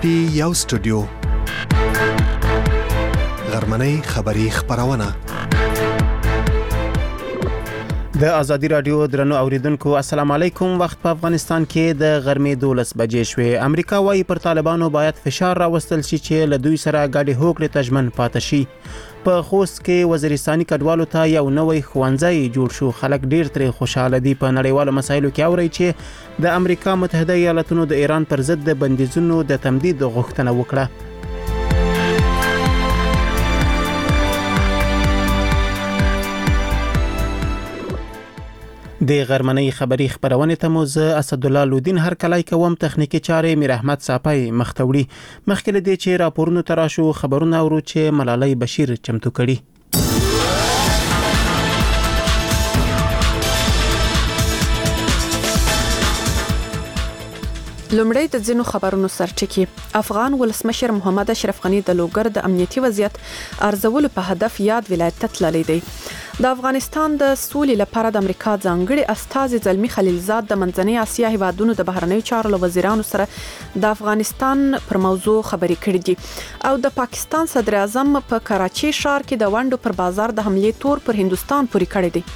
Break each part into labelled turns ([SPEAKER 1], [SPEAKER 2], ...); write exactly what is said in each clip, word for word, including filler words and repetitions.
[SPEAKER 1] پی یو سټوډیو غرمنۍ خبری خبرونه د ازادي رادیو درنو اوریدونکو السلام علیکم. وخت په افغانستان کې د غرمې دولس بجې شوې. امریکا وايي پر طالبانو باید فشار راوستل شي چې له دوی سره ګډې هوکړې ته ژمن پاتې شي. په خوست کې وزیرستاني کډوالو ته یو نوی ښوونځی جوړ شو. خلک ډیر ترې خوشاله دي. په نړیوالو مسایلو کې اوري چې د امریکا متحده ایالاتونو د ایران پر ضد د بندیزونو د تمدید غوښتنه وکړه. د غرمنۍ خبری خبرونه ته مو زه اسد الله لودین هر کلای کوم. تخنیکی چارې میر احمد صاحب مختوړي. مخکې دې چې راپورونه تراشو خبرونه اورو چې ملالۍ بشیر چمتو کړي.
[SPEAKER 2] لومړی د ځینو خبرونو سرټکی. افغان ولسمشر محمد اشرف غنی د لوګر د امنیتي وضعیت ارزولو په هدف یاد ولایت ته تللی دی. د افغانستان د سولې لپاره د امریکا ځانګړي استازي زلمی خلیلزاد د منځنۍ اسیا هیوادونو د بهرنیو چارو له وزیرانو سره د افغانستان پر موضوع خبرې کړې دي او د پاکستان صدر اعظم په کراچي ښار کې د ونډو پر بازار د حملې تور پر هندستان پورې کړی دی.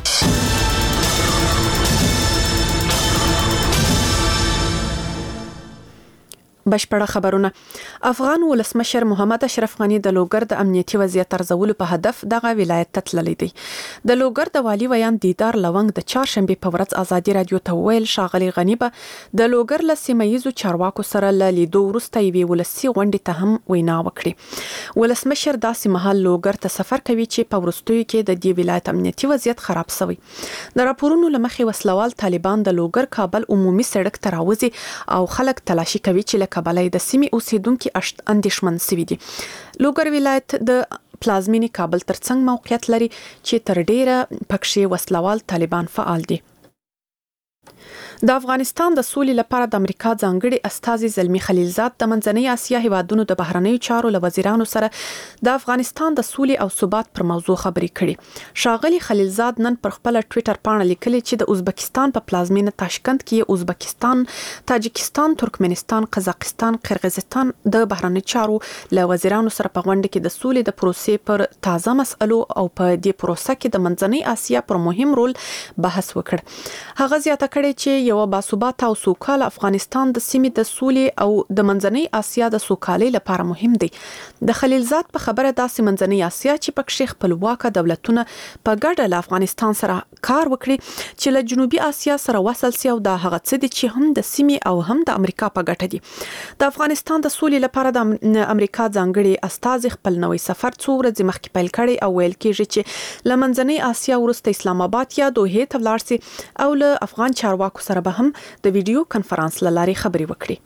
[SPEAKER 2] بشپړه خبرونه. افغان ولسمشر محمد اشرف غنی د لوګر د امنیتي وضعیت ارزولو په هدف دغه ولایت ته تللی دی. د لوګر د والی ویان دیدار لونګ د چهارشنبه په ورځ ازادي رادیو ته ویل شاغلی غنی به د لوګر له سیمایي چارواکو سره له لیدو وروسته یوې ولسی غونډې ته هم وینا وکړي. ولسمشر داسې مهال لوګر ته سفر کوي چې په ورستیو کې د دې ولایت امنیتي وضعیت خراب شوی. د راپورونو لمخې وسلوال طالبان د لوګر کابل عمومي سړک ته راوځي او خلک تلاشي کوي چې کابلای د سیمې اوسیدونکو اندیشمن سوي دي. لوګر ولایت د پلازمینی کابل ترڅنګ موقعیت لري چې تر ډیره پکښې وسلوال طالبان فعال دي. د افغانستان د سولې لپاره د امریکا ځانګړي استازي زلمی خلیلزاد د منځنۍ اسیا هیوادونو د بهرنیو چارو له وزیرانو سره د افغانستان د سولې او ثبات پر موضوع خبرې کړي. شاغلی خلیلزاد نن پر خپل ټوئیټر پاڼه لیکلي چې د ازبکستان په پلازمینه تاشکند کې ازبکستان، تاجکستان، ترکمنستان، قزاقستان، قرغیزستان د بهرنیو چارو له وزیرانو سره په غونډه کې د سولې د پروسې پر تازه مسئلو او په دې پروسه کې د منځنۍ اسیا پر مهم رول بحث وکړ. هغه زیاته کړې چې یو باثباته او سوکاله افغانستان د سیمې د سولې او د منځنۍ اسیا د سوکالۍ لپاره مهم دی. د خلیلزاد په خبره داسې منځنۍ اسیا چې پکې خپلواک دولتونه په ګډه له افغانستان سره کار وکړي چې له جنوبي اسیا سره وصل سي او د هغه څه دي چې هم د سیمې او هم د امریکا په ګټه دي. د افغانستان د سولې لپاره د امریکا ځانګړي استازي خپل نوې سفر څو ورځې مخکې پیل کړی او ویل کېږي چې له منځنۍ اسیا وروسته اسلام آباد یا دوحې ته ولاړ سي او له افغان چارواکو سره به هم د ویډیو کانفرنس لاري خبري وکړي.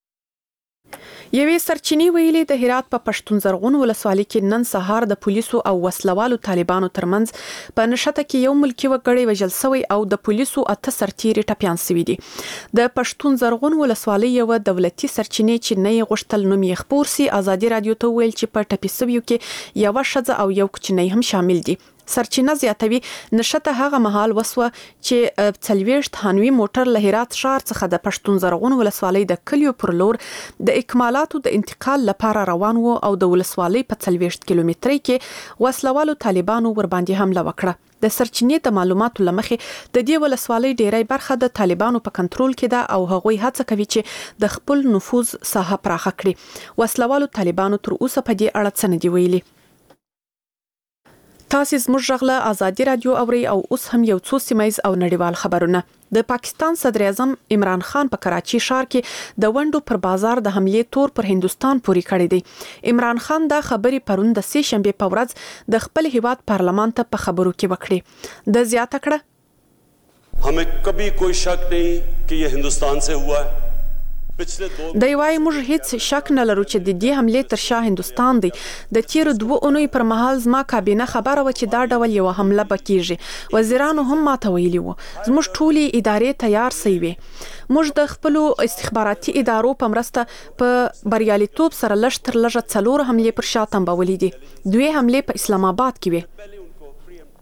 [SPEAKER 2] یوې سرچینې ویلي د هرات په پښتون زرغون ولسوالۍ کې نن سهار د پولیسو او وسلوالو طالبانو ترمنځ په نشته کې یو ملکی وګړی وژل شوی او د پولیسو اته سرتیري ټپيان شوي دي. د پښتون زرغون ولسوالۍ یو دولتي سرچینې چې نه یې غوښتل نوم یې خپور سي ازادي رادیو ته ویل چې په ټپي شویو کې یو ښځه او یو کوچنی هم شامل دي. سرچینه زیاتوي نشته هغه مهال وسوه چې څلوېښت هانوي موټر له هرات ښار څخه د پښتون زرغون ولسوالۍ د کلیو پر لور د اکمالاتو د انتقال لپاره روان وو او د ولسوالۍ په څلوېښت کیلومترۍ کې وسلوالو طالبانو ور باندې حمله وکړه. د سرچینې د معلوماتو لمخې د دې ولسوالۍ ډیری برخه د طالبانو په کنټرول کې ده او هغوی هڅه کوي چې د خپل نفوذ ساحه پراخه کړي. وسلوالو طالبانو تر اوسه په دې اړه څه نه دي ویلي. تاسو زموږ غږ له ازادي رادیو اوري او اوس هم یو څو سیمایز او نړیوال خبرونه. د پاکستان صدر اعظم عمران خان په کراچي ښار کې د ونډو پر بازار د حملې تور پر هندستان پورې کړی دی. عمران خان دا خبري پرون د سه شنبه په ورځ د خپل هیواد پارلمان ته په خبرو کې وکړي. د زیاته کړه
[SPEAKER 3] हमें कभी कोई शक नहीं कि ये हिंदुस्तान से हुआ है.
[SPEAKER 2] د یوای موږ هیڅ شک نه لرو چې د دې حملې تر شا هندستان دی. د تیر دوه اونۍ پر مهال زما کابینه خبره و چې دا ډول یو حمله بکیږي. وزیرانو هم ماته ویلي وو. زموږ ټولې ادارې تیار سوي وي. موږ د خپل استخباراتي ادارو په مرسته په بریالیتوب سره لږ تر لږه څلور حملې پر شا تنبولې دي. دوی حملې په اسلام آباد کې وي.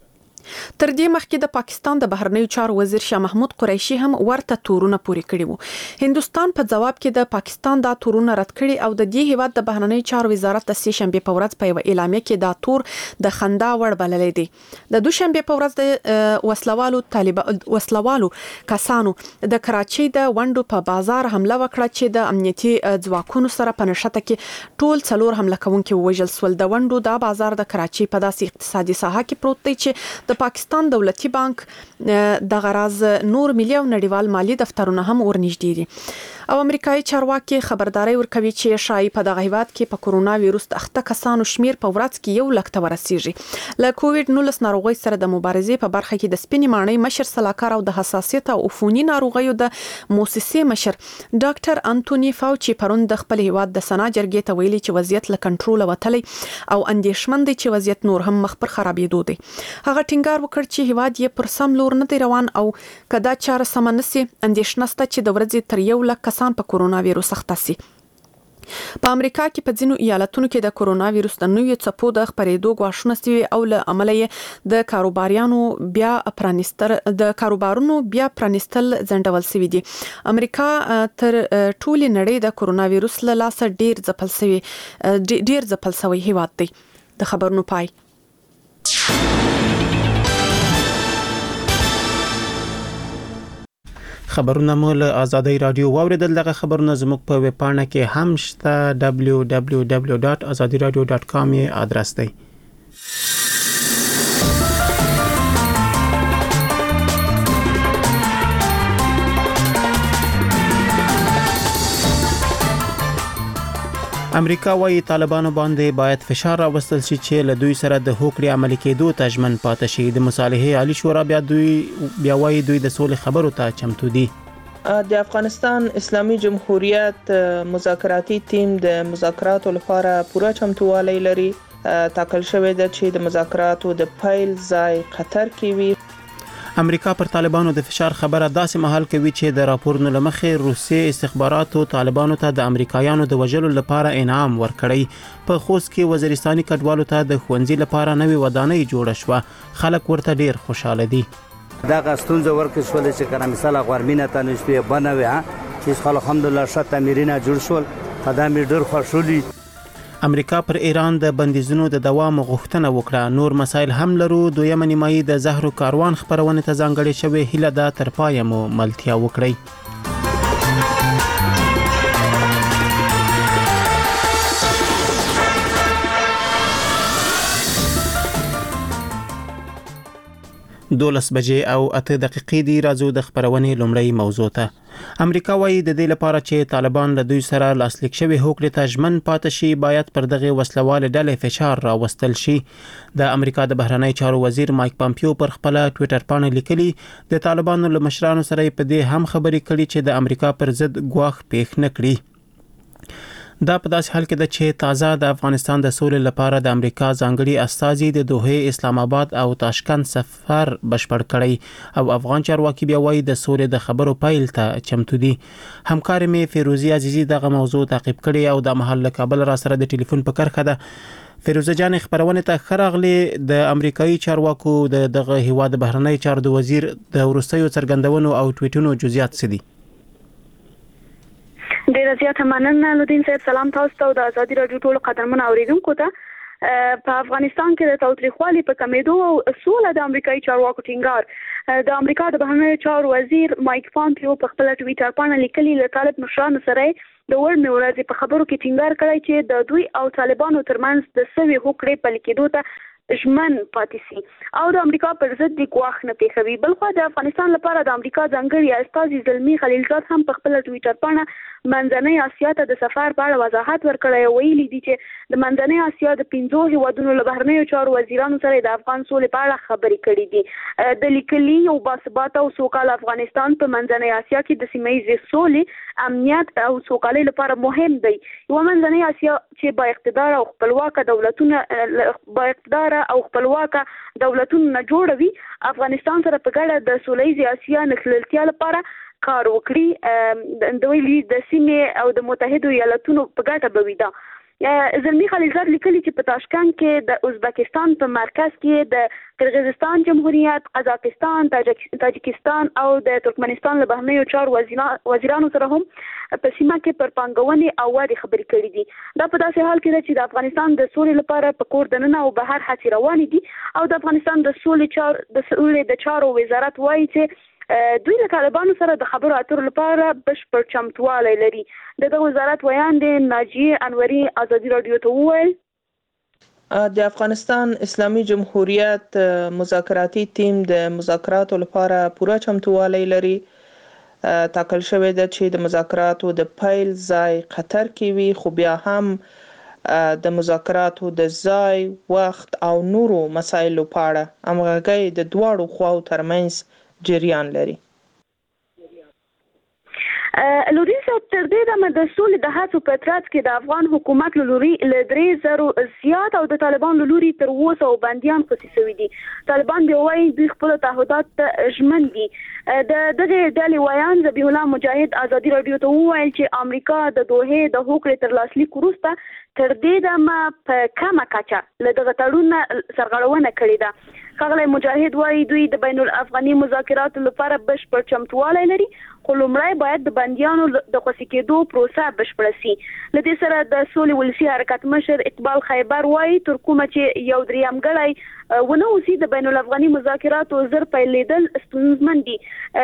[SPEAKER 2] تر دې مخکې د پاکستان د بهرنیو چارو وزیر شاه محمود قریشي هم ورته تورونه پوري کړي وو. هندستان په جواب کې د پاکستان دا تورونه رد کړي او د دې هیواد د بهرنیو چارو وزارت د سې شنبه په ورځ په یو اعلامیه کې دا تور د خندا وړ بللې دي. د دوشنبه په ورځ د وسلوالو طالبان وسلوالو کسانو د کراچۍ د وندو په بازار حمله وکړه چې د امنیتي ځواکونو سره په نشته کې ټول څلور حمله کوونکي وژل سول. د وندو دا بازار د کراچۍ په داسې اقتصادي ساحه کې پروت دی چې د پاکستان دولتي بانک د غراز نور مليون نړیوال مالی دفترونه هم ورنږدې دي. او امریکایي چارواکي خبرداري ورکوي چې شایي په دغه هیواد کې په کورونا وایروس د اخته کسانو شمیر په ورځ کې یو لک ته ورسیږي. له کووډ نولس ناروغي سره د مبارزې په برخه کې د سپینې ماڼۍ مشر سلاکار او د حساسیت او عفوني ناروغیو د موسسې مشر ډاکټر انټونی فاوچي پرون د خپل هیواد د سنا جرګې ته ویلي چې وضعیت له کنټرول وتلی او اندېښمن دي چې وضعیت نور هم مخ پر خرابېدو دی. هغه ټینګار وکړ چې هیواد یې پر سم لور نه دی روان او کدا چاره سم نسی اندېښنه شته چې د ورځې تر یو لک کسان په کورونا وایروس اخته سي. په امریکا کې په ځینو ایالتونو کې د کورونا وایروس د نوې څپو د خپرېدو غواړنه سوي او له امله یې د کاروباریانو بیا پرانستر د کاروبارونو بیا پرانستل ځنډول سوي دي. امریکا تر ټولې نړۍ د کورونا وایروس له لاسه ډیر ځپل سوي ډیر ځپل سوي هیواد دی. د خبرونو پای.
[SPEAKER 1] خبرونه مو له آزادۍ رادیو واوریدل. دغه خبرونه زموږ په ویب پاڼه کې هم شته دبلیو دبلیو دبلیو ډاټ آزادي رادیو ډاټ کام یې ادرس دی. امریکا وايي طالبانو باندې باید فشار راوستل شي چې له دوی سره د هوکړې عملي کېدو ته ژمن پاتې شي. د مصالحې عالی شورا بیا دوی بیا وايي دوی د سولې خبرو ته چمتو دي.
[SPEAKER 4] د افغانستان اسلامي جمهوریت مذاکراتي ټیم د مذاکراتو لپاره پوره چمتووالی لري. تاکل شوی دی چې د مذاکراتو د پیل ځای قطر کې وي.
[SPEAKER 1] امریکا پر طالبانو د فشار خبره داسې مهال کوي چې د راپورونو لمخې روسي استخباراتو طالبانو ته د امریکایانو د وژلو لپاره انعام ورکړی. په خوست کې وزیرستاني کډوالو ته د ښوونځي لپاره نوې ودانۍ جوړه شوه. خلک ورته ډیر خوشاله دي.
[SPEAKER 5] دا غستونځ ورکړ شول چې کله مثال غورمینه ته نشوي بنوي چې خلک الحمدلله شت تمرینه جوړ شول. خدامي ډیر خوشولي.
[SPEAKER 1] امریکا پر ایران د بندیزونو د دوام غوښتنه وکړه. نور مسایل هم لرو. دویمه نیمایي د زهرو کاروان خبرونه ته ځانګړې شوې. هیله ده تر پایه مو ملتیا وکړئ. دولس بجې او اته دقیقې دی. راځو د خبرونې لومړی موضوع ته. امریکا وايي د دې لپاره چې طالبان له دوی سره لاسلیک شوی هوکړې ته ژمن پاتې شي باید پر دغه وسلوال ډلې فشار راوستل شي. د امریکا د بهرنی چارو وزیر مایک پامپیو پر خپل ټوئیټر باندې لیکلي د طالبانو له مشرانو سره په دې هم خبرې کړي چې د امریکا پر ضد ګواښ پیښ نه کړي. دا په داسې حال کې ده چې تازه د افغانستان د سولې لپاره د امریکا ځانګړي استازي د دوحه اسلام آباد او تاشکند سفر بشپړ کړی او افغان چارواکي بیا وايي د سولې د خبرو پیل ته چمتو دي. همکار مې فیروزي عزیزي دغه موضوع تعقیب کړي او د محل کابل را سره د ټلیفون په کرخه ده. فیروزه جان خبرونه ته خراغلي. د امریکایي چارواکو د دغه هیواد بهرنی چارو د وزیر د ورستیو څرګندونو او ټویټونو جزئیات څه دي؟
[SPEAKER 6] ډیر زیات مننه لودین صاحب. سلام تاسو ته او د آزادي رادیو ټول قدرمن اوریدونکو ته. په افغانستان کې د تاوتریخوالي په کمیدو او سوله د امریکایي چارواکو ټینګار. د امریکا د بهرنیو چارو وزیر مایک پامپیو په خپل ټویټر باندې لیکلي له طالب مشرانو سره د ورمې ورځې په خبرو کې ټینګار کړی چې د دوی او طالبانو ترمنځ د سوي هوکړې پلي کېدو ته ژمن پاتې سي او د امریکا پر ضد د ګواښ نه پیښوي. بلخو د افغانستان لپاره د امریکا ځانګړي استازي زلمی خلیلزاد هم په خپل ټویټر باندې منځنۍ اسیا ته د سفر په اړه وضاحت ورکړی. ویلي دي چې د منځنۍ اسیا د پنځو هیوادونو له بهرنیو چارو وزیرانو سره د افغان سولې په اړه خبرې کړې دي. د لیکلي او باثباته او سوکاله افغانستان په منځنۍ اسیا کې د سیمه ییزې سولې، امنیت او سوکالۍ لپاره مهم دی. یو منځنۍ اسیا چې با اقتدار او خپلواکه دولتونه با اقتدار او خپلواکه دولتونه نه جوړوي، افغانستان سره په ګډه د سولهییزې اسیا نښلولتیا لپاره کار وکړي. د ویلي د سیمې او د متحدو ایالتونو په ګټه به وي. دا زلمی خلیلزاد لیکلي چې په تاشکند کې د ازبکستان په مرکز کې د قرغیزستان جمهوریت، قزاقستان، تاجکستان او د ترکمنستان له بهرنیو چارو وزیرانو سره هم په سیمه کې پر پانګونې او ودې خبرې کړې دي. دا په داسې حال کې ده چې د افغانستان د سولې لپاره په کور دننه او بهر هڅې روانې دي او د افغانستان د سولې چار د سولې د چارو وزارت وایي چې دوی له طالبانو سره د خبرو اترو لپاره بشپړ چمتوالی لري. دغه وزارت ویان دی ناجیه انوري ازادي رادیو ته وویل
[SPEAKER 4] د افغانستان اسلامي جمهوریت مذاکراتي ټیم د مذاکراتو لپاره پوره چمتوالی لري. ټاکل شوی ده چې د مذاکراتو د پیل ځای قطر کې وي، خو بیا هم د مذاکراتو د ځای، وخت او نورو مسایلو په اړه همغږي د دواړو خواو ترمنځ جریان لري.
[SPEAKER 6] لوري صاحب تر دې دمه د سولې د هڅو په ترڅ کې د افغان حکومت له لوري له درې زرو زیات او د طالبان له لوري تر اووه سوه بندیان خصي شوي دي. طالبان بیا وایي دوی خپل تعهدات ته ژمن دي. د دغه ډلې ویان ذبیح الله مجاهد ازادي رادیو ته وویل چې امریکا د دوحې د هوکړې تر لاسلیک وروسته تر دې دمه په کمه کچه له دغه تړون سرغړونه کړې ده. ښاغلی مجاهد وایي دوی د بین الافغاني مذاکراتو لپاره بشپړ چمتوالی لري، خو لومړی باید د بندیانو د خوشي کېدو پروسه بشپړه سي. له دې سره د سولې ولسي حرکت مشر اقبال خیبر وایي تر کومه چې یو دریم ګړی ونه اوسي د بین الافغاني مذاکراتو زر پیلېدل ستونزمن دي.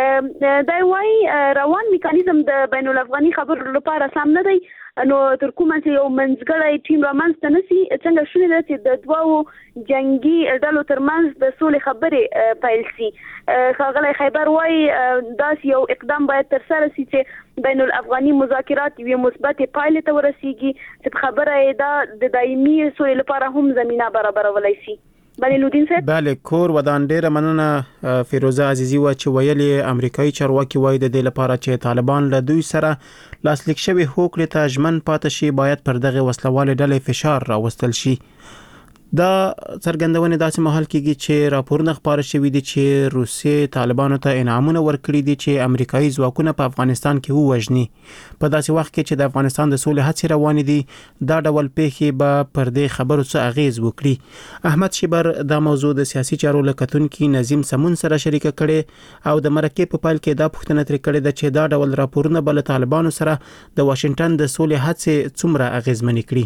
[SPEAKER 6] دا وایي روان میکانیزم د بین الافغاني خبرو لپاره سم نه دی، نو تر کومه چې یو منځګړی ټیم رامنځته نشي څنګه شونې ده چې د دوو جنگي ډلو ترمنځ د سولې خبرې پیل سي. ښاغلی خیبر وایي داسې یو اقدام باید ترسره سي چې بین الافغاني مذاکرات یوې مثبتې پایلې ته ورسیږي چې په خبره یې دا د دایمي سولې لپاره هم زمینه برابرولی سي. بله لودین صاحب.
[SPEAKER 1] بله کور ودان ډیره مننه فیروزه عزیزی و چې ویلي امریکایي چارواکي وایي د دې لپاره چې طالبان له دوی سره لاسلیک شوی هوکړې ته ژمن پاتې شي باید پر دغه وسلوالې ډلې فشار راوستل شي. دا څرګندونه داسې مهال کېږي چې راپورونه خپاره شوي دي چې روسیې طالبانو ته انعامونه ورکړي دي چې امریکایي ځواکونه په افغانستان کې ووژني. په داسې وخت کې چې د افغانستان د سولې هڅې روانې دي دا ډول پیښې به پر دې خبرو څه اغیز وکړي. احمد شیبر دا موضوع د سیاسي چارو له کتونکي نظیم سمون سره شریکه کړي او د مرکې په پیل کې دا پوښتنه ترې کړې ده چې دا ډول راپورونه به له طالبانو سره د واشنگټن د سولې هڅې څومره اغیزمنې کړي.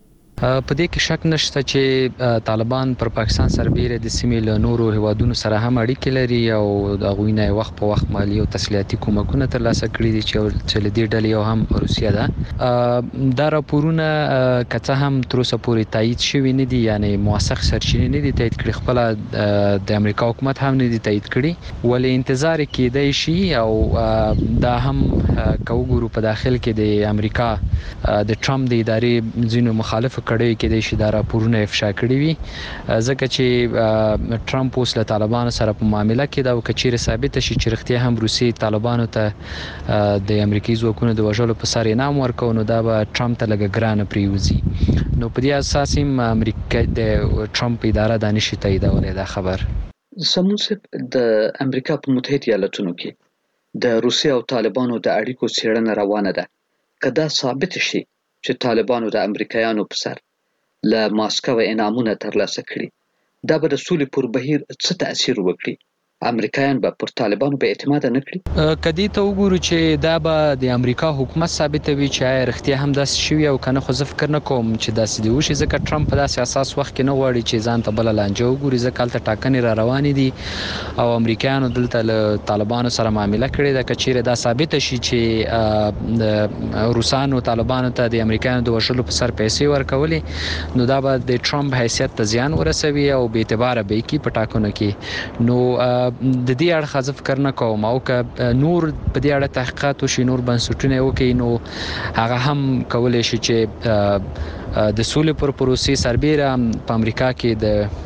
[SPEAKER 7] په دې کې شک نشته چې طالبان پر پاکستان سربېره د سیمې له نورو هیوادونو سره هم اړیکې لري او د هغوی نه وخت په وخت مالي او تسلیحاتي کومکونه ترلاسه کړي دي چې له دې ډلې یو هم روسیه ده. دا راپورونه که څه هم تر اوسه پورې تایید شوي نه دي، یعنی موثق سرچینې نه دي تایید کړي، خپله د امریکا حکومت هم نه دي تایید کړي، ولې انتظار کېدای شي او دا هم که وګورو په داخل کې د امریکا د ټرمپ د ادارې ځینو مخالفو کړي کې د شي دا راپورونه افشا کړي وي، ځکه چې ټرمپ اوس له طالبانو سره په معامله کې دا وکړي ثابت شي چې رښتیا هم روسي طالبانو ته د امریکایي ځواکونو د وژلو په سر انعام ورکو، نو دا به ټرمپ ته لږ ګرانه پریوزي. نو په دې اساس هم امریکا د ټرمپ اداره د نشي تاییدولای دا خبر.
[SPEAKER 8] سمون د امریکا په متحده ایالاتونو کې د روسي او طالبانو د اړیکو څېړنه روانه ده. که دا ثابت شي چې طالبانو د امریکایانو په سر له ماسکو انعامونه ترلاسه کړي، دا به د سولې پر بهیر څه تاثیر وکړي؟ امریکایان به پر طالبانو به اعتماد نه کړي.
[SPEAKER 7] کدی ته وګورو چې دا به د امریکا حکومت ثابتوي چې رښتیا هم داسې شوی او کنه، خو زه فکر نه کوم چې داسې دی وشي، ځکه ټرمپ په داسې اساس وخت کې نه غواړي چې ځان ته بل لانجه وګوري، ځکه هلته ټاکنې را روانې دي او امریکایانو دلته له طالبانو سره معامله کړې ده. که چیرې دا ثابته شي چې د روسانو طالبانو ته د امریکایانو د وژلو په سر پیسې ورکولې، نو دا به د ټرمپ حیثیت ته زیان ورسوي او بې اعتباره به یې کړي په ټاکنو کې. نو د دې اړخه زه فکر نه کوم، او که نور په دې اړه تحقیقات وشي، نور بنسټونه وکړي، نو هغه هم کولی شي چې د سولې پر پروسې سربېره په امریکا کې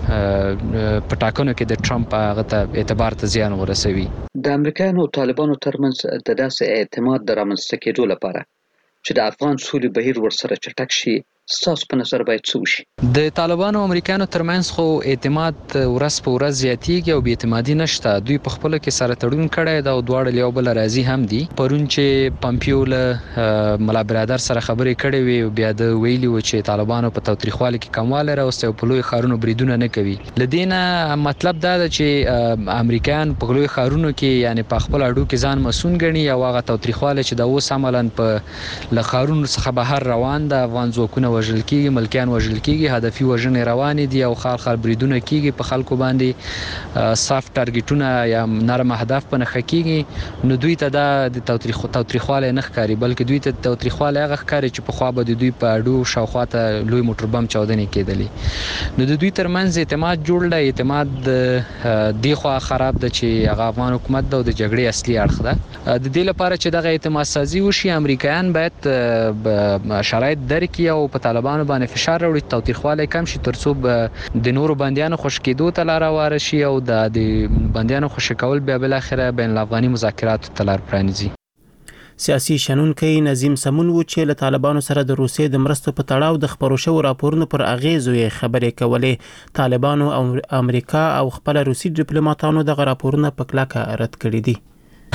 [SPEAKER 7] د په ټاکنو کې د ټرمپ هغه ته اعتبار ته زیان ورسوي.
[SPEAKER 8] د امریکایانو او طالبانو ترمنځ د داسې اعتماد د رامنځته کېدو لپاره چې د افغان سولې بهیر ورسره چټک شي ستاسو په نظر باید څه وشي؟
[SPEAKER 7] د طالبانو او امریکایانو ترمنځ خو اعتماد ورځ په ورځ زیاتیږي او بې اعتمادي نشته. دوی په خپل کې سره تړون کړی دا او دواړه یو بل راضي هم دي. پرون چې پامپیو له ملا برادر سره خبرې کړې وي بیا د ویلي و چې طالبانو په تاوتریخوالي کې کمواله راوستي او په لوی ښارونو بریدونه نه کوي. لدينا مطلب دا ده چې امریکایان په لوی ښارونو کې یعنی په خپل اډو کې ځان مسؤل ګڼي او هغه تاوتریخواله چې د اوس عملاً په لخارونو څخه بهر روان ده، افغان ځواکونه وژل کیږي، ملکیان وژل کیږي، هدفي وژنې روانې دي او خال خال بریدونه کیږي په خلکو باندې سافت ټارګټونه یا نرم اهداف په نخښه کیږي. نو دوی ته دا د تاوتریخ تاوتریخواله نه ښکاري بلکې دوی ته تاوتریخواله هغه ښکاري چې په خوا به د دوی په اډو شاوخوا ته لوی موټر بم چاودنې کېدلې. نو د دوی ترمنځ اعتماد جوړ دی. اعتماد دی خو خراب ده چې هغه افغان حکومت د جګړې اصلي اړخ ده. د دې لپاره چې دغه اعتماد سازي وشي امریکایان باید شرایط درکړي او په طالبانو باندې فشار راوړي، تاوتریخواله کم شي ترڅو د نورو بندیانو خوش کېدو ته لار هواره شي او د بندیانو خوش کول بیا بل اخره بین الافغاني مذاکراتو ته لار پرانیزي.
[SPEAKER 1] سیاسي شنونکی نظیم سمون و چې له طالبانو سره د روسیې د مرستو په تړاو د خبرو شوو راپورونو پر اغیزو یې خبرې کولې. طالبانو او امریکا او خپل روسي ډیپلوماټانو دغه راپورونه په کلکه رد کړي دي.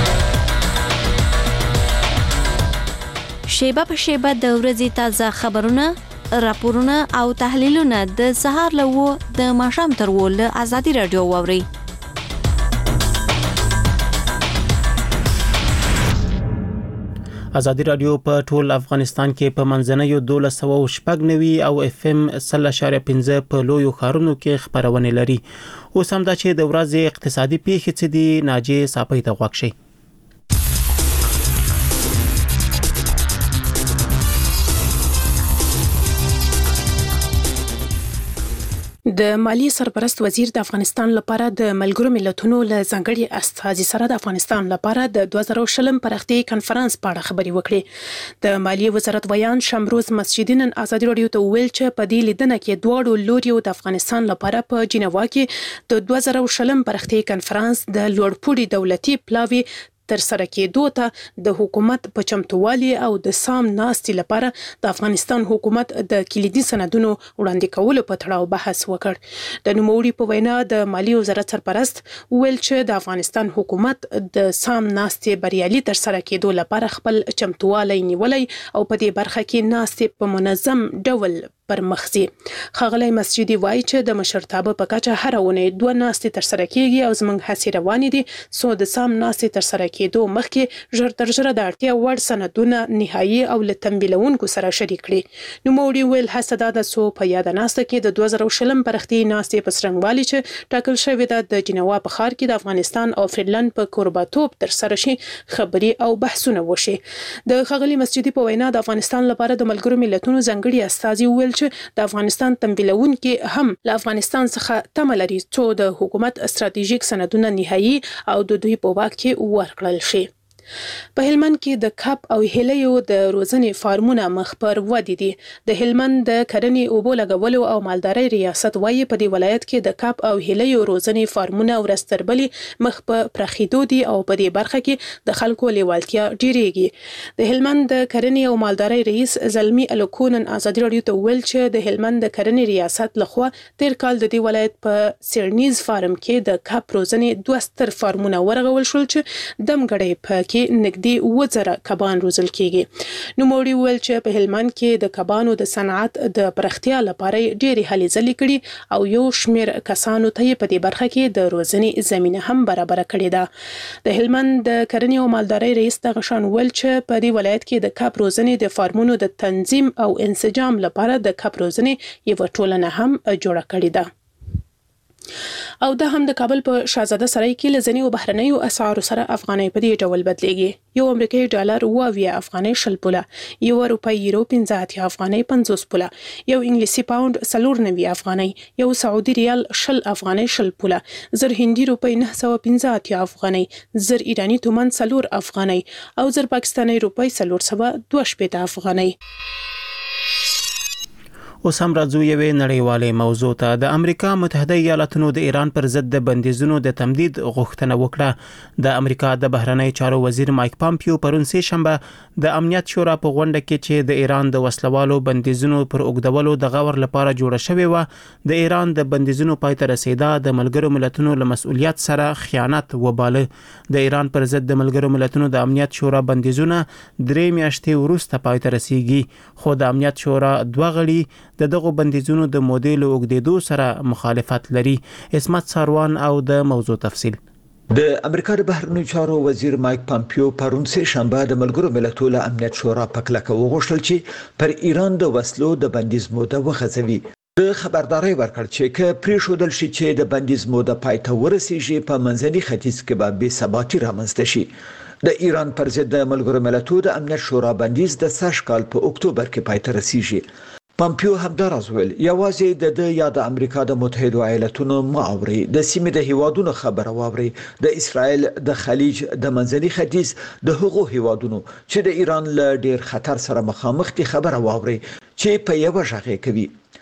[SPEAKER 9] شیبه په شیبه د ورځې تازه خبرونه، راپورونه او تحلیلونه د سهار له و د ماښام تر و له ازادي رادیو واوري.
[SPEAKER 1] ازادي رادیو په ټول افغانستان کې په منځنیو دولس سوه شپږ نوي او اف ام سل اشاریه پنځه په لویو ښارونو کې خبرونه لري. اوس هم دا چې د ورځې اقتصادي پیښې څه دي ناجی صاحب ته غوښ شي.
[SPEAKER 10] د مالیې سرپرست وزیر د افغانستان لپاره د ملګرو ملتونو له ځانګړي استازي سره د افغانستان لپاره د دوه زره شلم پرختي کانفرنس په اړه خبرې وکړې. د مالیې وزارت ویان شمروز مسجدي نن ازادي رادیو ته ویل چې په دې لیدنه کې دواړو لوریو د افغانستان لپاره په جنیوا کې د دوه زره شلم پرختي کانفرنس د لوړپوړي دولتي پلاوي تر سره کېدو ته د حکومت په چمتووالي او د سام ناستي لپاره د افغانستان حکومت د کلیدي سندونو وړاندې کولو په تړاو بحث وکړ. د نوموړي په وینا د مالیې وزارت سرپرست ویل چې د افغانستان حکومت د سام ناستي بریالي تر سره کېدو لپاره خپل چمتووالی نیولای او په دې برخه کې ناستي په منظم ډول پر مخزي. خغلی مسجدي وایي چې د مشرتابه په کچه هر ونه دوه ناستي تر سره کېږي او زموږ هڅې روانې دي سو د سام ناستي تر سره کېدو مخکې ژر تر ژره د اړتیا وړ سندونه نهایي او له تمویلونکو سره شریک کړي. نوموړي ویل هڅه دا ده سو په یاد ناسته کې د دوه زره شلم پرختي ناستي په څرنګوالي چې ټاکل شوې ده د جنیوا په ښار کې د افغانستان او فنلند په کورباتوب تر سره شي خبري او بحثونه وشي. د خغلی مسجدي په وینا د افغانستان لپاره د ملګرو ملتونو ځانګړي استازي ویل چې د افغانستان تمویلونکي هم له افغانستان څخه تمه لري چې د حکومت استراتیژیک سندونه نهایي او د دوی په واک کې ورکړل شي. په هلمند کې د کاپ او هلیو د روزنې فارمونه مخ پر ودی دي. د هلمند د کرنې اوبو لګولو او مالدارۍ ریاست وایي په دې ولایت کې د کاپ او هلیو روزنې فارمونه ورستربلي مخ په پرخیدو دي او په دې برخه کې د خلکو لیوالتیا ډیریږي. د هلمند د کرنې او مالدارۍ رئیس زلمی الکونن ازادي رادیو ته ویل چې د هلمند د کرنې ریاست لخوا تیر کال د دې ولایت په سیرنیز فارم کې د کاپ روزنې دوه ستر فارمونه ورغول شول چې دمګړی په نږدې وزره کبان روزل کیږي. نوموړي ویل چې په هلمند کې د کبانو د صنعت د پرختیا لپاره ډېری هلې ځلې کړي او یو شمېر کسانو ته په دې برخه کې د روزنې زمينه هم برابر کړې ده. د هلمند د کرنې او مالدارۍ رئیس د غشان ویل چې په دې ولایت کې د کب روزنې د فارمونو د تنظیم او انسجام لپاره د کب روزنې یو ټولنه هم جوړه کړې ده. او دا هم د کابل په شاهزاده سرای کې لزنی او بهرنیو اسعارو سره افغانۍ په دې ډول بدلېږي. یو امریکایي ډالر اوه افغانۍ شل پوله، یو روپۍ یورو پنځه اتیا افغانۍ پنځوس پوله، یو انګلیسي پاوند څلور نوي افغانۍ، یو سعودي ریال شل افغانۍ شل پوله، زر هندي روپۍ نه سوه پنځه اتیا افغانۍ، زر ایرانی تومان څلور افغانۍ او زر پاکستاني روپۍ څلور سوه دوه شپېته افغانۍ.
[SPEAKER 1] اوس هم راځو یوې نړیوالې موضوع ته. د امریکا متحده ایالاتونو د ایران پر ضد د بندیزونو د تمدید غوښتنه وکړه. د امریکا د بهرنی چارو وزیر مایک پامپیو پرون سه شنبه د امنیت شورا په غونډه کې چې د ایران د وسلوالو بندیزونو پر اوږدولو د غور لپاره جوړه شوې و، د ایران د بندیزونو پای ته رسیدا د ملګرو ملتونو له مسؤلیت سره خیانت وباله. د ایران پر ضد د ملګرو ملتونو د امنیت شورا بندیزونه درې میاشتې وروسته پای ته رسیږي، خو د امنیت شورا دوه غړي د دغه بندیزونو د مودې له اوږدېدو سره مخالفت لري. اسمت ساروان او د موضوع تفصیل.
[SPEAKER 11] د امریکا د بهرنیو چارو وزیر مایک پامپیو پرون سه شنبه د ملګرو ملتونو له امنیت شورا په کلکه وغوښتل چې پر ایران د وسلو د بندیز موده وغځوي. د خبرداري ورکړ چې ک پریښودل شي چې د بندیز موده پای ته ورسیږي په منځني ختیځ کې به بې ثباتي رامنځته شي. د ایران پر ضد د ملګرو ملتونو د امنیت شورا بندیز د سږ کال په اکتوبر کې پای ته رسیږي. پامپیو همداراز ویل یوازې د د یا د امریکا د متحده ایالاتونو معاوري د سیمې د هیوادونو خبره واوري، د اسرائیل د خلیج د منځني ختیځ د هغو هیوادونو چې د ایران له ډیر خطر سره مخامخ دي خبره واوري چې په یو ژغه کوي.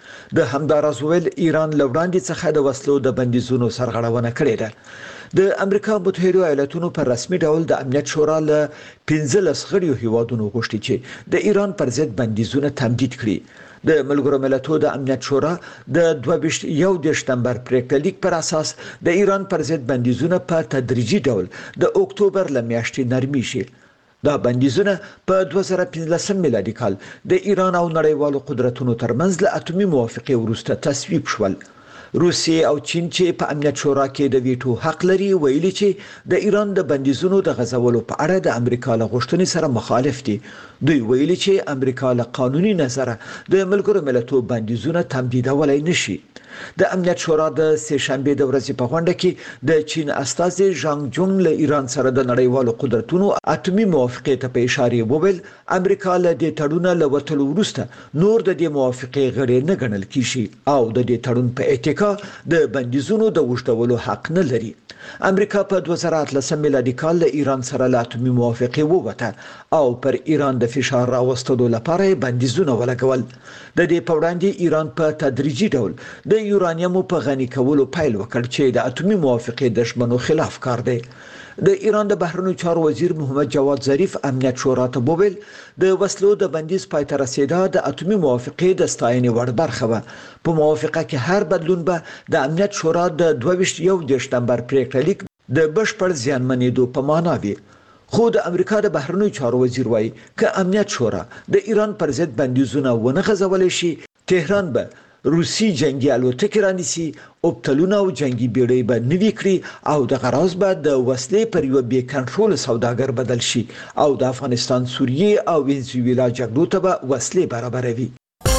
[SPEAKER 11] د همداراز ویل ایران له وړاندې څخه د وسلو د بندیزونو سرغړونه کړې ده. د امریکا متحده ایالاتونو پر رسمي ډول د امنیت شورا له پنځلس غړیو هیوادونو غوښتي چې د ایران پر ضد بندیزونه تمدید کړي. د ملګرو ملتونو د امنیت شورا د دوه ویشت یو د شتمبر پریکړه لیک پر اساس د ایران پر ضد بندیزونه په تدریجي ډول د اکتوبر ل میاشتې نرمي شي. دا بندیزونه په دوه زره پنځلسم میلادي کال د ایران او نړیوالو قدرتونو ترمنځ له اتومي موافقه وروسته تصویب شول. روسیه او چین چې په امنیت شورا کې د ویټو حق لري ویلي چې د ایران د بندیزونو د غځولو په اړه د امریکا له غوښتنې سره مخالف دي. دوی ویلي چې امریکا له قانوني نظره د ملګرو ملتونو بندیزونه تمدیدولای نشي. د امنیت شورا د سه شنبه د ورځې په غونډه کې د چین استازي ژانګ جونګ له ایران سره د نړیوالو قدرتونو اتومي موافقه ته په اشاره وویل امریکا له دې تړون له وټلو وروسته نور د دې موافقه غړي نه ګڼل کیږي او د دې تړون په اتکا د بندیزونو د وشتولو حق نه لري. امریکا په دوه زره اتلسم میلادي کال له ایران سره له اتومي موافقه ووته او پر ایران د فشار راوستلو لپاره بندیزونه ولګول. د دې په وړاندې ایران په تدریجي ډول د یورانیم په غني کولو پیل وکړ چې د اتومي موافقه د شمنو خلاف کار دی. د ایران د بهرنیو چارو وزیر محمد جواد ظریف امنیت شورا ته وویل د وسلو د بندیز پای ته رسیدا د اتومي موافقه د ستاینې وړ برخه وه. په موافقه کې هر بدلون به د امنیت شورا د دوه ویشت یو د شتمبر پریکړه لیک د بشپړ زیانمنېدو په معنا وي. خو د امریکا د بهرنیو چارو وزیر وایي ک امنیت شورا د ایران پر ضد بندیزونه ونه غځول شي تهران به روسي جنگي الوتکې رانیسي، اوبتلونه او جنگي بیړۍ به نوي کړي او د غراز به د وسلې پر یو بې کنټرول سوداګر بدل شي او د افغانستان سوریه او وینزویلا جګړو ته به وسلې برابروي.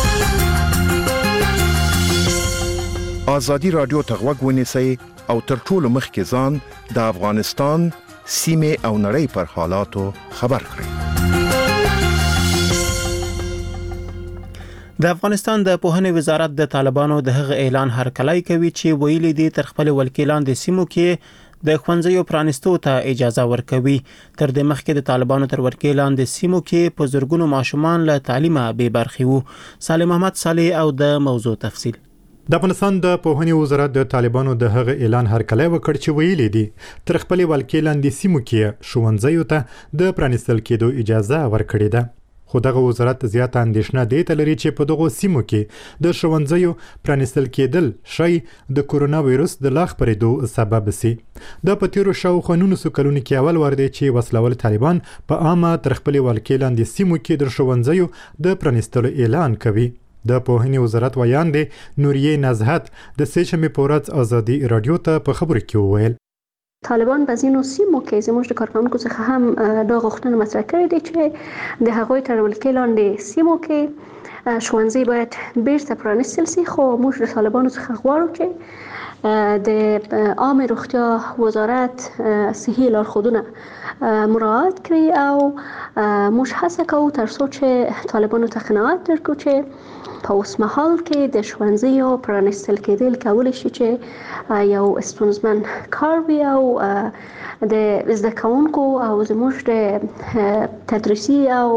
[SPEAKER 12] ازادي رادیو ته غوږ ونیسئ او تر ټولو مخکې ځان د افغانستان سیمه او نړۍ پر حالاتو خبر کړئ.
[SPEAKER 1] د افغانستان د پوهنې وزارت د طالبانو د هغه اعلان هرکلی کوي چې ویلي دي تر خپل ولکیلان د سیمو کې د ښوونځیو پرانستو ته اجازه ورکوي. تر دې مخکې د طالبانو تر ولکیلان د سیمو کې په زرګونو ماشومان له تعلیمه بې برخې وو. صالح محمد صالح او د موضوع تفصیل.
[SPEAKER 13] د افغانستان د پوهنې وزارت د طالبانو د هغه اعلان هرکلی وکړ چې ویلي دي تر خپل ولکیلان د سیمو کې ښوونځیو ته د پرانستل کېدو اجازه ورکړې ده. خو دغه وزارت زیاته اندېښنه دی ته لري چې په دغو سیمو کې د ښوونځیو پرانستل کېدل شی د کورونا وایرس د لا خپرېدو سبب سي. دا په تیرو شاوخوا نولسو کلونو کې اول وار دی چې وسلوال طالبان په عامه تر خپلې ولکې لاندې سیمو کې د ښوونځیو د پرانستلو اعلان کوي. د پوهنې وزارت ویان دی نوریه نزهت د سه شنبې په ورځ ازادي رادیو ته په خبرو کې وویل
[SPEAKER 14] طالبان په ځینو سیمو کې زموږ د کارکونکو څخه هم دا غوښتنه مطرح کړې ده چې د هغوی تر ولکې لاندې سیمو کې ښوونځي باید بیرته پرانستل شي. خو موږ د طالبانو څخه غواړو چې د عامه روغتیا وزارت صحي لارښوونونه مراعات کړي او موږ هڅه کوو تر څو چې طالبانو ته قناعت درکړو چې په اوس مهال کې د ښوونځیو پرانستل کېدل کولی شي چې یو ستونزمن کار وي او د زده کوونکو او زموږ د تدریسي او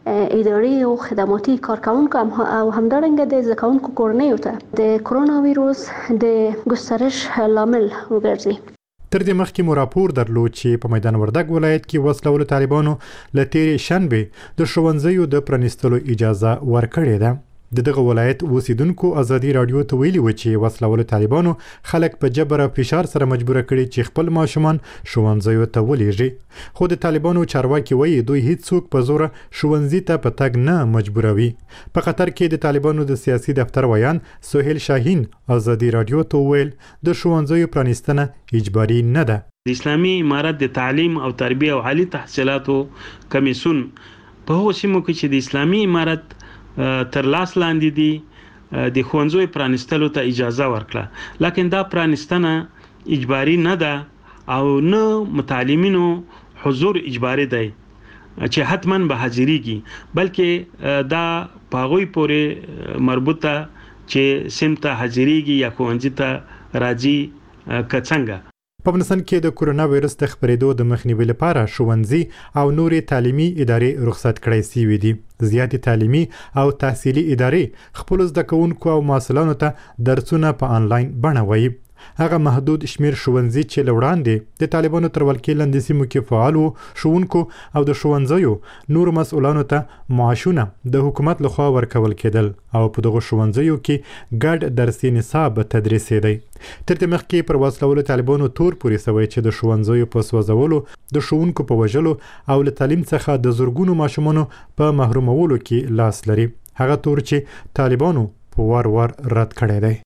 [SPEAKER 14] اداري او خدماتي کارکونکو او همدارنګه د زکونکو کورنیو ته د کرونا ویروس د ګسترش لامل وګرځي.
[SPEAKER 13] تر دې مخکې مو راپور درلود چې په میدان وردګ ولایت کې وسلوال طالبانو له تیرې شنبې د ښوونځیو د پرانیستلو اجازه ورکړې ده. د دغه ولایت اوسیدونکو ازادي رادیو ته ویلي و چې وسلوال طالبانو خلک په جبر او فشار سره مجبور کړي چې خپل ماشومان ښوونځیو ته ولېږي. خو د طالبانو چارواکي وایي دوی هیڅوک په زور ښوونځي ته په تګ نه مجبوروي. په قطر کې د طالبانو د سیاسي دفتر ویان سهیل شاهین ازادي رادیو ته ویل د ښوونځیو پرانیستنه اجباري نه ده.
[SPEAKER 15] د اسلامي امارت د تعلیم او تربیه او عالی تحصیلاتو کمیسیون په هغو سیمو کې چې د اسلامي امارت تر لاس لاندې دي د ښوونځیو پرانیستلو ته اجازه ورکړه، لکن دا پرانیستنه اجباري نه ده او نه متعلمینو حضور اجباري دی چې حتما به حاضرېږي، بلکې دا په هغوی پورې مربوطه چې سیم ته حاضرېږي یا ښوونځي ته راځي که څنګه.
[SPEAKER 13] په افغانستان کې د کورونا وایرس د خپرېدو د مخنیوي لپاره ښوونځي او نورې تعلیمي ادارې رخصت کړای شوي دي. زیاتې تعلیمي او تحصیلي ادارې خپلو زده کوونکو او محصلانو ته درسونه په آنلاین بڼه وایي. هغه محدود شمیر ښوونځي چې له وړاندې د طالبانو تر ولکې لاندې سیمو کې فعال وو، ښوونکو او د ښوونځیو نورو مسؤلانو ته معاشونه د حکومت لخوا ورکول کېدل او په دغو ښوونځیو کې ګډ درسي نصاب تدریسېدی. تر دې مخکې پر وسلوالو طالبانو تور پورې سوی چې د ښوونځیو په سوځولو، د ښوونکو په وژلو او له تعلیم څخه د زرګونو ماشومانو په محرومولو کې لاس لري. هغه تور چې طالبانو په وار وار رد کړی دی.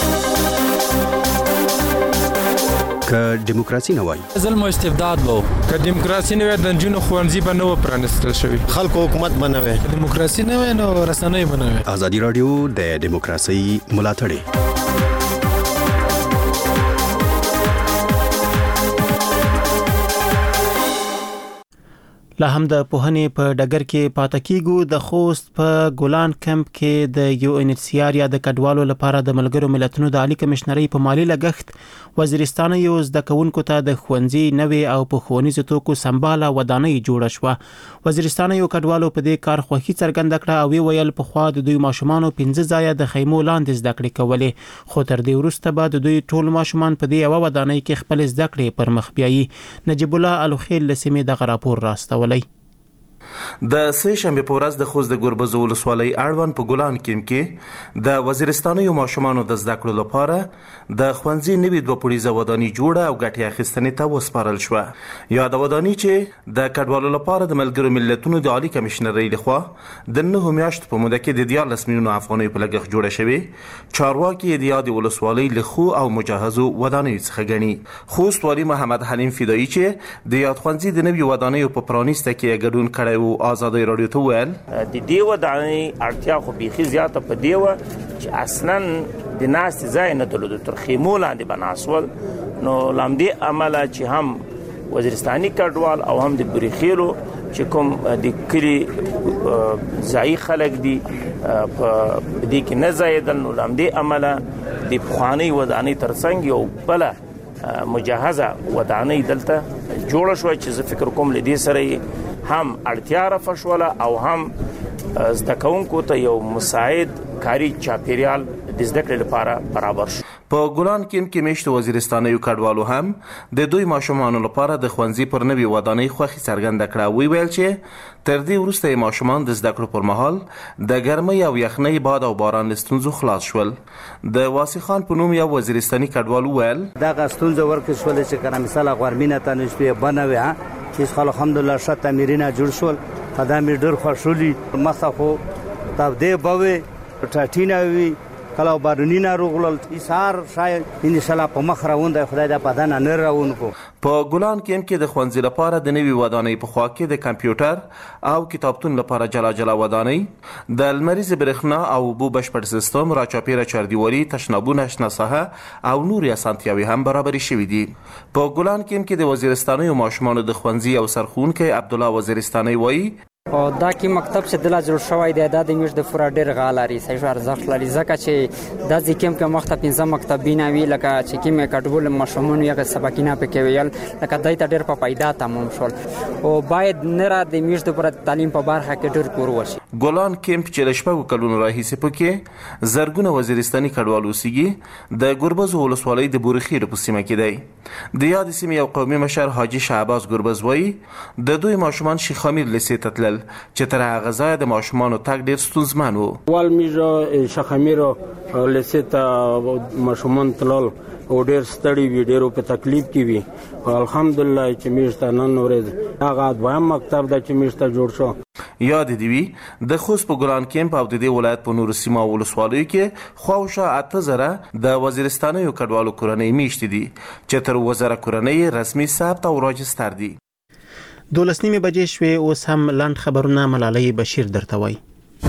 [SPEAKER 16] که دیموکراسي نه وای
[SPEAKER 17] ظلم او استبداد وو، که دیموکراسي نه وای د جنونو ښوونځي به نه و پرانیستل شوي،
[SPEAKER 18] خلکو حکومت به نه وای،
[SPEAKER 17] دیموکراسي نه وای نو رسنۍ به نه وای.
[SPEAKER 16] ازادي رادیو د دیموکراسي ملاتړی.
[SPEAKER 1] لا هم د پوهنې په ډګر کې پاتې کیږو. د خوست په ګولان کمپ کې د یو ان ایچ سی آر یا د کډوالو لپاره د ملګرو ملتونو د عالی کمشنرۍ په مالی لګښت وزیرستان یو زده کوونکو ته د ښوونځي نوې او په ښوونیزو توکو سمباله ودانۍ جوړه شوه. وزیرستان یو کډوالو په دې کار خوښي څرګنده کړه او ویل په خوا د دوی ماشومانو پنځه ځایه د خیمو لاندې زده کړې کولې، خو تر دې وروسته به د دوی ټول ماشومان په دې یوه ودانۍ کې خپل زده کړې پر مخ بیایي. نجیب الله الخیل له سیمې دغه راپور راستولی.
[SPEAKER 19] د سه شنبه په ورځ د خوست د ګربز ولسوالۍ اړوند په ګولان کمپ کې د وزیرستانیو ماشومانو د زده کړو لپاره د ښوونځي نوې دوه پوړیزه ودانۍ جوړه او ګټې اخیستنې ته وسپارل شوه. یاده ودانۍ چې د کډوالو لپاره د ملګرو ملتونو د عالی کمشنرۍ لخوا د نهو میاشتو په موده کې د دیارلس میلیونو افغانیو په لګښت جوړه شوې، چارواکي د یادې ولسوالۍ له ښو او مجهزو ودانیو څخه ګڼي. خوست والي محمد حلیم فدایي چې د یاد ښوونځي د نوې ودانیو په پرانیسته کې ګډون کړی و ازادي رادیو ته ویل
[SPEAKER 20] د دې ودانۍ اړتیا خو بيخي زیاته په دی و چې اصلا د ناس ځای نه درلود، تر خیمو لاندې بناسول، نو لامدې عمله چې هم وزیرستاني کډوال او هم د بریخیلو چې کوم د کلی ځای خلک دي په دې کې نه زیدل، نو لامدې عمله د پخوانی ودانۍ ترڅنګ یو بل مجهزه ودانۍ دلته جوړه شو چې زه فکر کوم لدې سره هم اړتیا رافشوله او هم زده کوونکو ته یو مساعد کاری چاپیریال د زده کړې لپاره برابر شو.
[SPEAKER 19] په ګولان کمپ کې میشته وزیرستانیو کډوالو هم د دوی ماشومانو لپاره د ښوونځي پر نوې ودانۍ خوښي څرګنده کړه. وی ویل چې تر دې وروسته ماشومان د زده کړو پر مهال د ګرمۍ او یخنۍ، باد او باران له ستونزو خلاص شول. د واسی خان په نوم یو وزیرستاني کډوال ویل
[SPEAKER 5] دغه ستونزه ورکړل شول چې کنه مثال غورمینه ته نشوي بنوي چې خل الحمدلله شت تمرینه جوړ شول، قدم ډېر خوشولي مصافو تبدې بوي ټاټینا وی کله بارونی ناروغل ایثار شاید ان شاء الله په مخ راوند خدای د بدن نه راونکو.
[SPEAKER 19] په ګولان کمپ کې د ښوونځي لپاره د نوې ودانۍ په خوا کې د کمپیوټر او کتابتون لپاره جلا جلا ودانۍ، د لمریز برېښنا او اوبو بشپړ سیستم، راچاپیره چاردیوالي، تشنابونه، شنه ساحه او نورې اسانتیاوې هم برابرې شوې دي. په ګولان کمپ کې د وزیرستانیو ماشومانو د ښوونځي او سرښوونکی عبدالله وزیرستاني وایي
[SPEAKER 18] او دا کې مکتب چې دلا جوړ شوی دی دا د میش د فورا ډیر غالاري صحیح ارزښت لري ځکه چې د ځکم کې مخته پنځه مکتبونه وی لکه چې کې مې کټبول مشمون یو سبقینه پکې ویل لکه دای ته ډیر په پیدا تمام شول او باید نه را د میش د پر تعلیم په برخه کې ډیر کور وشي.
[SPEAKER 19] ګولان کیمپ چې لشپږ کلونو راهیسې پکې زرګونه وزیرستاني کډوال اوسېږي د ګربز ولسوالۍ د بورخیر په سیمه کې دی. د یاد سیمې یو قومي مشر حاجی شعباز ګربز وایي د دوی ماشومان شیخ امیر لسې تتلل چې تر هغه ځایه د ماشومانو تګ ډېر ستونزمن و.
[SPEAKER 21] وال میږه شیخ امیر لسې ته ماشومان تلل او ډېر ستړي وي ډېرو په تکلیف کې وي الحمدلله چې میږ ته نن ورځ هغه دویم مکتب ده چې میږ ته جوړ شو.
[SPEAKER 19] یاد دی وی د خوست په ګلان کیمپ او د دې ولایت په نورو سیمو ولسوالیو کې خواوشا اته زره د وزیرستانیو کډوالو کورنۍ میشتې دي چې تر وزاره کورنۍ رسمي ثبت او راجستر دي.
[SPEAKER 1] دولس نیمه بجې شوې اوس هم لاند خبرونه ملالۍ بشیر درته وایي.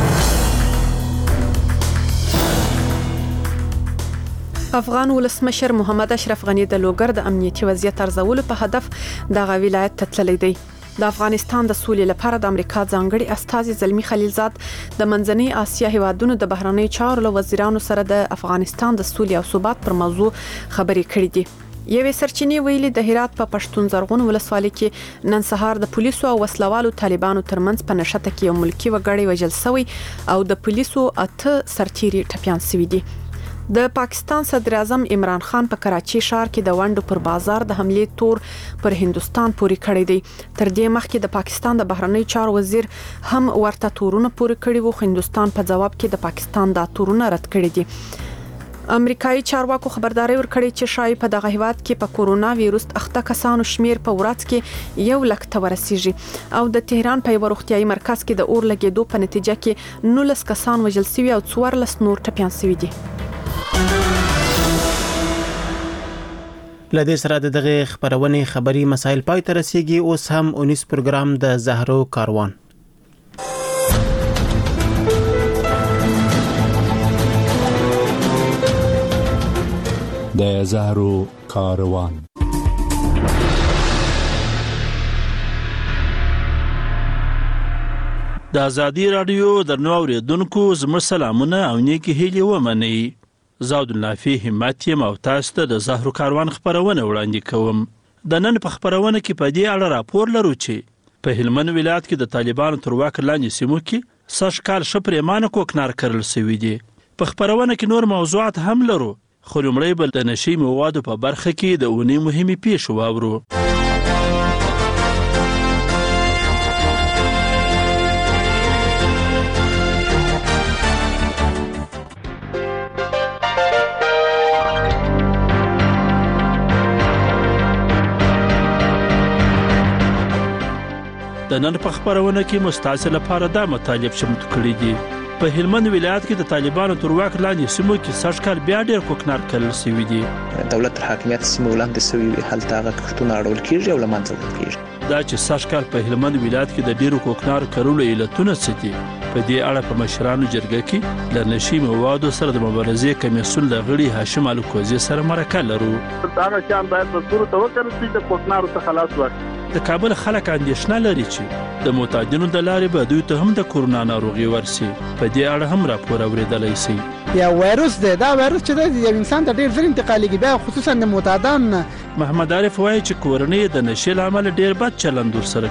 [SPEAKER 2] افغان ولسمشر محمد اشرف غنی د لوګر د امنیتي وضعیت ارزولو په هدف دغه ولایت ته تللی دی. د افغانستان د سولې لپاره د امریکا ځانګړي استازي زلمی خلیلزاد د منځنۍ اسیا هیوادونو د بهرنی چارو له وزیرانو سره د افغانستان د سولې او ثبات پر موضوع خبرې کړې دي. یوې سرچینې ویلي د هرات په پښتون زرغون ولسوالۍ کې نن سهار د پولیسو او وسلوالو طالبانو ترمنځ په نشته کې یو ملکی وګړی وژل شوی او د پولیسو اته سرتیري ټپيان شوي دي. د پاکستان صدر اعظم عمران خان په کراچي ښار کې د ونډو پر بازار د حملې تور پر هندستان پورې کړی دی. تر دې مخکې د پاکستان د بهرنی چارو وزیر هم ورته تورونه پورې کړی وو. هندستان په جواب کې د پاکستان د تورونه رد کړی دي. امریکایي چارواکو خبرداري ورکړې چې شاید په دغه هیواد کې په کورونا وایروس اخته کسانو شمیر په ورځ کې یو لک ته ورسیږي او د تهران په یو روغتيایي مرکز کې د اور لګیدو په نتیجه کې نولس کسان وژل شوي او څوارلس نور ټپيان شوي دي.
[SPEAKER 1] لدې سره د دغه خبرونه خبري مسایل پای ته رسیدي. اوس هم اونیس پروګرام د زهرو کاروان.
[SPEAKER 22] د زهرو کاروان.
[SPEAKER 23] د ازادي رادیو د نو اوریدونکو زموږ سلامونه او نیکی هیلې ومنئ. زاود النافی همت یم او تاسو ته د زهرو کاروان خبرونه وړاندې کوم. د نن په خبرونه کې په دې اړه راپور لرو چې په هلمند ولایت کې د طالبانو تر واک لاندې سیمو کې سږ کال ښه پرېمانه کوکنار کرل شوي دي. په خبرونه کې نور موضوعات هم لرو خو لومړی به د نشي موادو په برخه کې د اونۍ مهمې پیښې واورو. د نن په خبرونه کې مستعصل لپاره دا مطالب شمت کړی دي. په هلمند ولایت کې د طالبانو تر واک لاندې سیمو کې سږ کال بیا ډېر کوکنار کرل شوي دي.
[SPEAKER 24] دولت تر حاکمیت سیمو لاندې شوي هلته هغه کښتونه اړول کېږي او له منځه وړل کېږي.
[SPEAKER 23] دا چې سږ کال په هلمند ولایت کې د ډېرو کوکنار کرلو علتونه څه دي؟ په دې اړه په مشرانو جرګه کې د نشي موادو سره د مبارزې کمیسیون د غړي هاشم الکوزي سره مرکه لرو.
[SPEAKER 25] دا شان باید مسؤل ته وکړي چې د کوکنارو څخه خلاص وکړي.
[SPEAKER 23] د کابل خلک اندېښنه لري چې د معتادینو د لارې به دوی ته هم د کورونا ناروغي ورسي. په دې اړه هم راپور اورېدلی شي.
[SPEAKER 26] یا وایروس دی دا وایروس چې دی یو انسان ته ډېر ژر انتقالېږي بیا خصوصا د معتادانو نه.
[SPEAKER 23] محمد عارف وایي چې کورنۍ د نشې له امله ډېر بد چلند ورسره